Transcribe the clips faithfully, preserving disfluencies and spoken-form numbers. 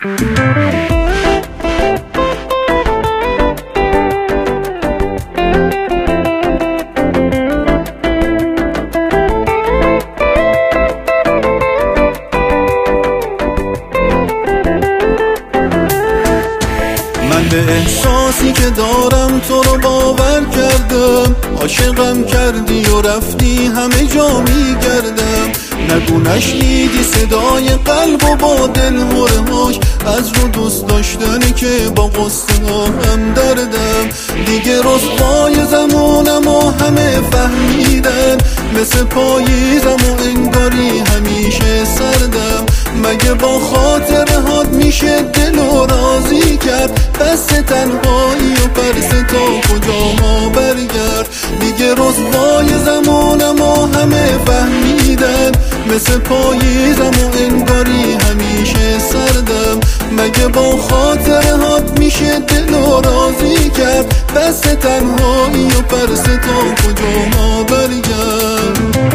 من به احساسی که دارم تو رو باور کردم، عاشقم کردی و رفتی همه جا میگردم. نگو نشنیدی صدای قلب و با دل هرهاش، از رو دوست داشتنی که با قصه هم دردم. دیگه رسوای زمونم و همه فهمیدن، مثل پاییزم و انگاری همیشه سردم. مگه با خاطرهات میشه دل و راضی کرد؟ بس تنهایی و پرس تا کجا ما برگرد. دیگه رسوای زمانم و همه فهمیدن، مثل پاییزم و انگاری همیشه سردم. مگه با خاطرهات میشه دل و راضی کرد؟ بس تنهایی و پرس تا کجا ما برگرد.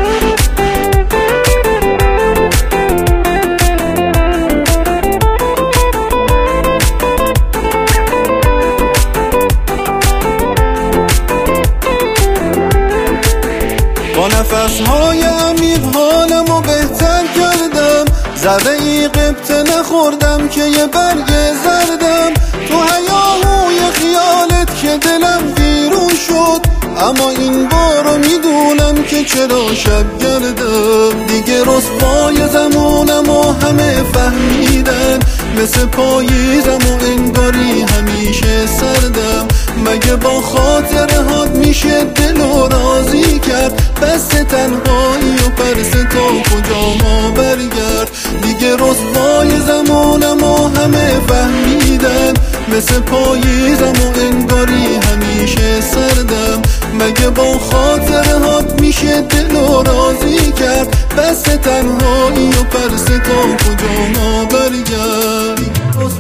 با نفسهای عمیق حالمو بهتر کردم، ذره ای قبطه نخوردم که یه برگ زردم. تو هیاهوی خیالت که دلم ویرون شد، اما این بارو میدونم که چرا شب گردم. دیگه رسوای زمانم و همه فهمیدن، مثل پاییزم و انگاری همیشه سردم. مگه با خاطرهات میشه دل و راضی کرد؟ بس تنهایی و پرس تا کجا ما برگرد. دیگه رسوای زمانم و همه فهمیدن، مثل پاییزم و انگاری همیشه سردم. مگه با خاطرهات میشه دل و راضی کرد؟ بس تنهایی و پرس تا کجا ما برگرد.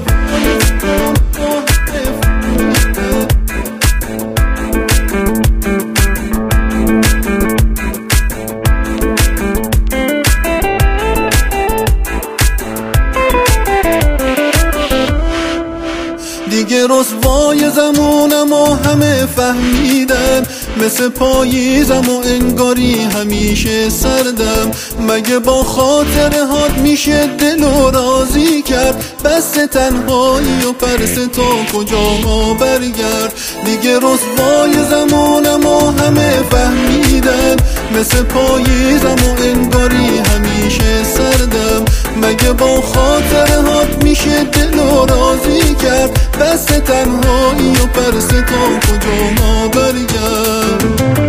دیگه رسوای زمونم و همه فهمیدن، مثل پاییزم و انگاری همیشه سردم. مگه با خاطرهات میشه دل و راضی کرد؟ بس تنهایی و پرس تا کجا ما برگرد. دیگه رسوای زمونم و همه فهمیدن، مثل پاییزم و انگاری همیشه سردم. مگه با خاطرهات میشه دل و راضی کرد؟ بس تنهایی و پرس تا کجا ما برگرد.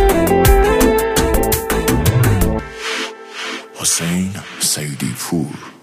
حسین سیدی پور.